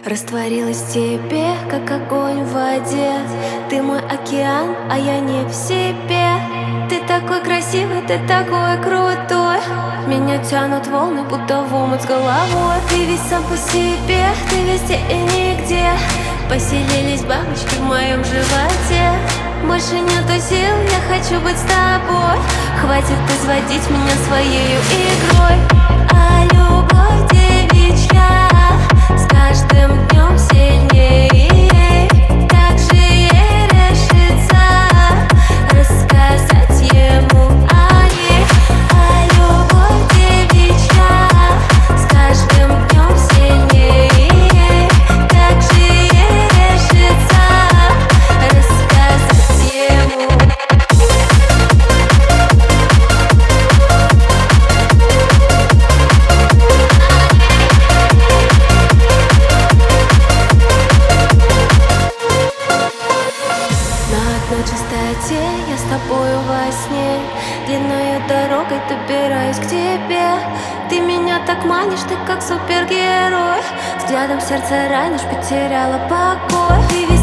Растворилась в тебе, как огонь в воде. Ты мой океан, а я не в себе. Ты такой красивый, ты такой крутой. Меня тянут волны, будто в омут с головой. Ты весь сам по себе, ты везде и нигде. Поселились бабочки в моем животе. Больше нету сил, я хочу быть с тобой. Хватит изводить меня своей игрой. А любовь девичья с каждым днем сильнее. Как же ей решиться рассказать ему о ней? А любовь девичья с каждым днем сильнее. Как же ей решиться рассказать ему? На чистоте я с тобою во сне. Длинною дорогой добираюсь к тебе. Ты меня так манишь, ты как супергерой. Взглядом сердце ранишь, потеряла покой. Ты